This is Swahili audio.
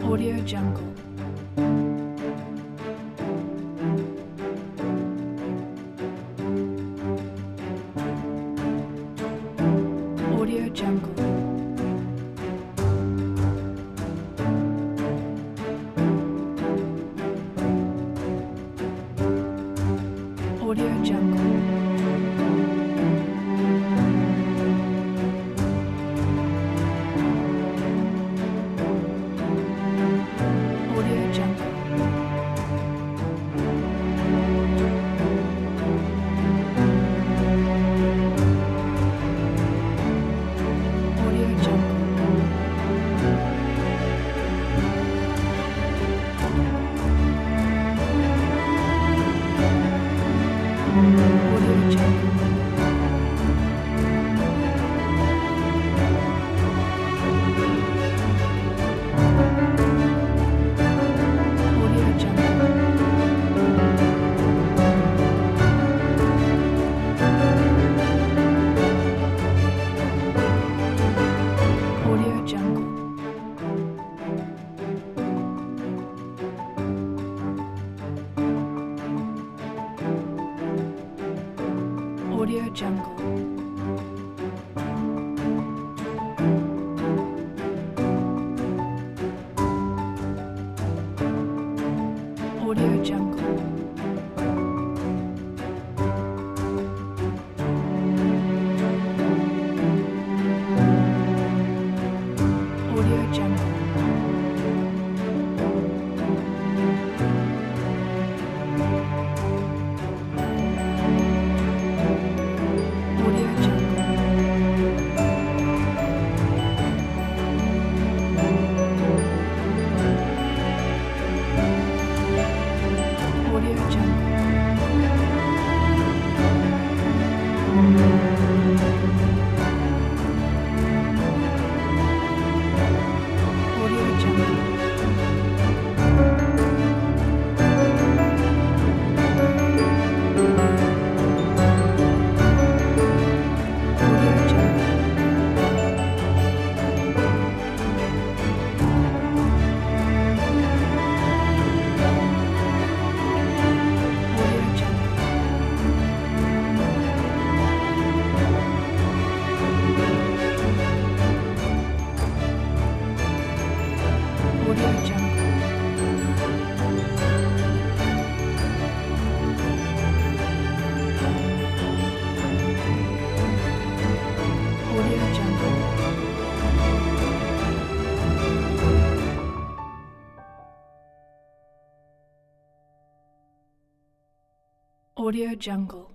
Audio Jungle. Audio Jungle. Audio Jungle. Audio Jungle. Audio Jungle. Audio Jungle. Audio Jungle. Audio Jungle. Audio Jungle. Audio Jungle. Audio Jungle. Audio Jungle. Audio Jungle. Audio Jungle. Audio Jungle. Audio Jungle. Audio Jungle. Audio Jungle. Audio Jungle.